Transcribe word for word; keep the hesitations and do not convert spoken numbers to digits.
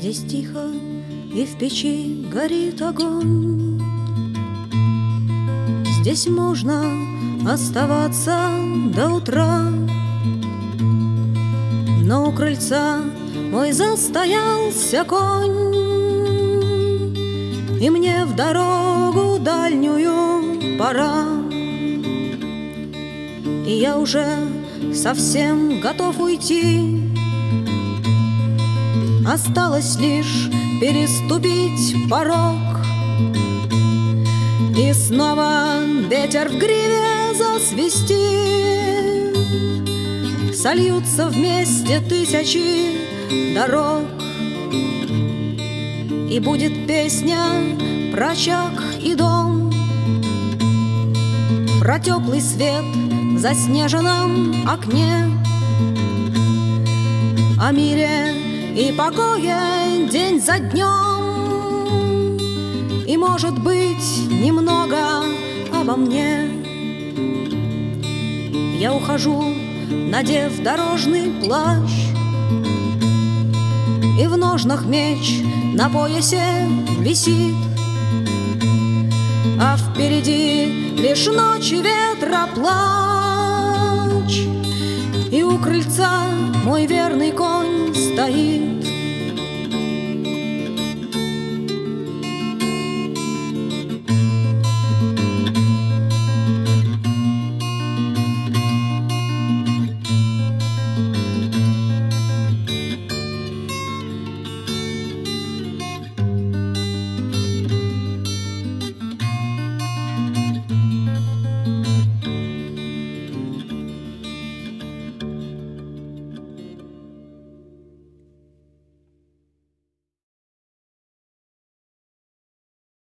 Здесь тихо, и в печи горит огонь. Здесь можно оставаться до утра, но у крыльца мой застоялся конь, и мне в дорогу дальнюю пора. И я уже совсем готов уйти, осталось лишь переступить порог. И снова ветер в гриве засвистит, сольются вместе тысячи дорог, и будет песня про очаг и дом, про теплый свет в заснеженном окне, о мире и покое день за днем, и, может быть, немного обо мне. Я ухожу, надев дорожный плащ, и в ножнах меч на поясе висит, а впереди лишь ночь и ветра плач, и у крыльца мой верный конь стоит.